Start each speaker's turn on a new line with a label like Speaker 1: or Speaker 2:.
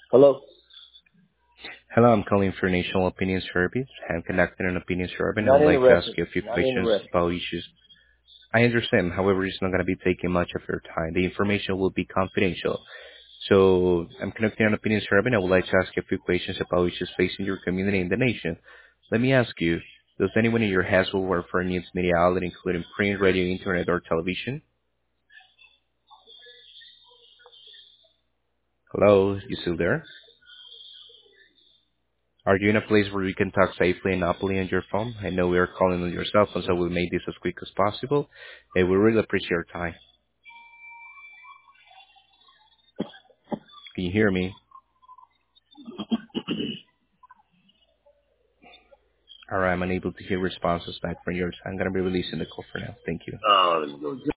Speaker 1: Hello?
Speaker 2: Hello, I'm calling for National Opinion Survey. I'm conducting an opinion survey and I
Speaker 1: Not
Speaker 2: would like to ask
Speaker 1: interested.
Speaker 2: you a few
Speaker 1: Not
Speaker 2: questions
Speaker 1: interested.
Speaker 2: about issues. I understand, however, it's not going to be taking much of your time. The information will be confidential. So I'm conducting an opinion survey and I would like to ask you a few questions about issues facing your community and the nation. Let me ask you, does anyone in your household work for a news media outlet, including print, radio, internet, or television? Hello, you still there? Are you in a place where we can talk safely and openly on your phone? I know we are calling on your cell phone, so we'll make this as quick as possible. And we really appreciate your time. Can you hear me? All right, I'm unable to hear responses back from yours. I'm going to be releasing the call for now. Thank you.
Speaker 1: Let me go